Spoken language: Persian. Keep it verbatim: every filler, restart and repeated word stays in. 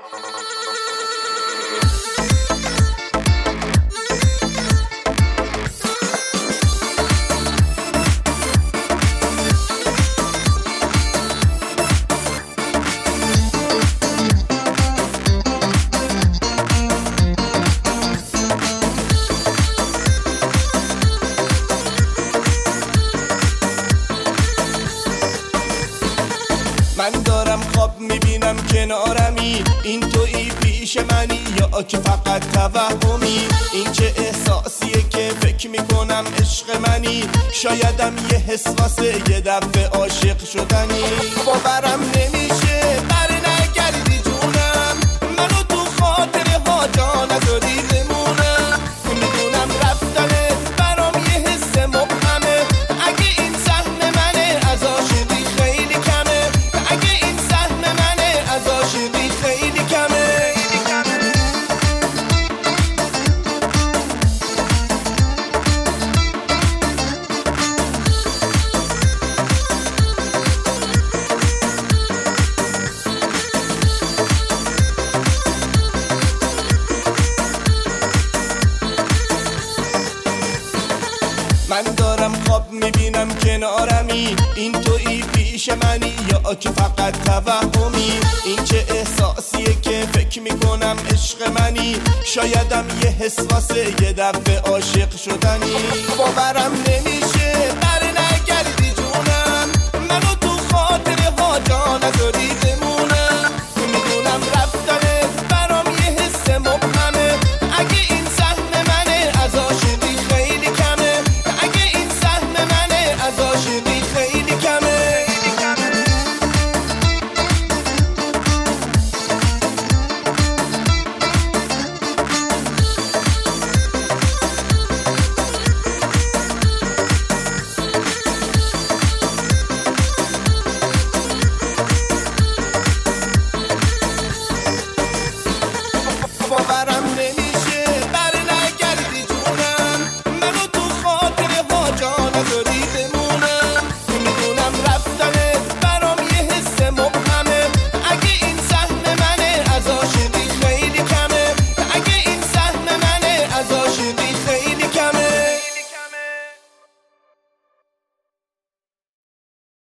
من دارم خواب میبینم کنارمی، این تویی پیش منی یا که فقط توهمی؟ این چه احساسیه که فکر میکنم عشق منی؟ شایدم یه حس واسه یه دفعه عاشق شدنی. باورم نمیشه بر نگردی جونم، منو تو خاطره ها جا نذاری بمونم. میدونم رفتنت برام یه حس مبهمه، اگه این سهم منه از عاشقی خیلی کمه، اگه این سهم منه از عاشقی خیلی کمه. من دارم خواب میبینم کنارمی، این تویی پیش منی یا که فقط توهمی؟ این چه احساسیه که فکر میکنم عشق منی؟ شایدم یه حس واسه یه دفعه عاشق شدنی. باورم نمیشه